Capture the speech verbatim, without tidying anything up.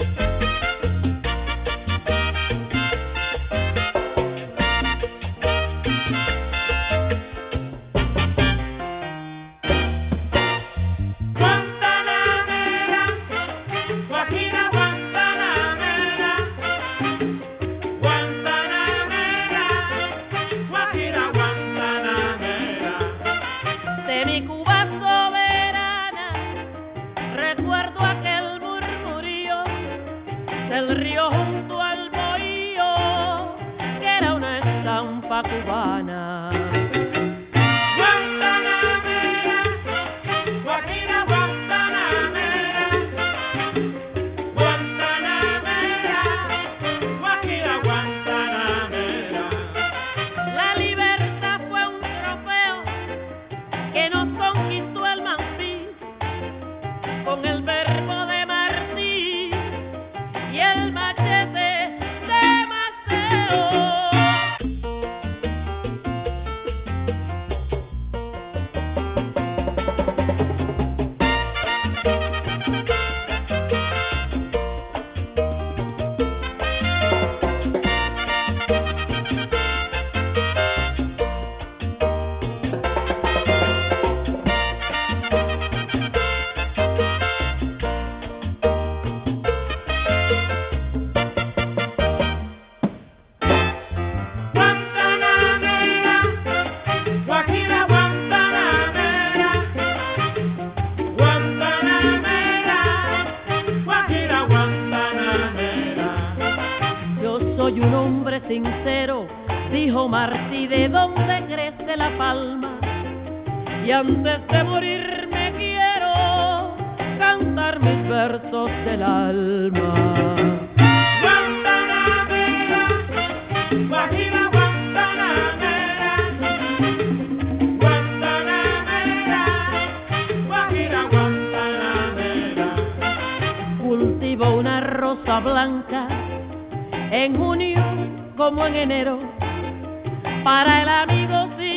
soy un hombre sincero, dijo Martí, ¿de dónde crece la palma? Y antes de morirme quiero cantar mis versos del alma. Guantanamera, Guajira Guantanamera, Guantanamera, Guajira Guantanamera. Cultivo una rosa blanca en junio como en enero, para el amigo sí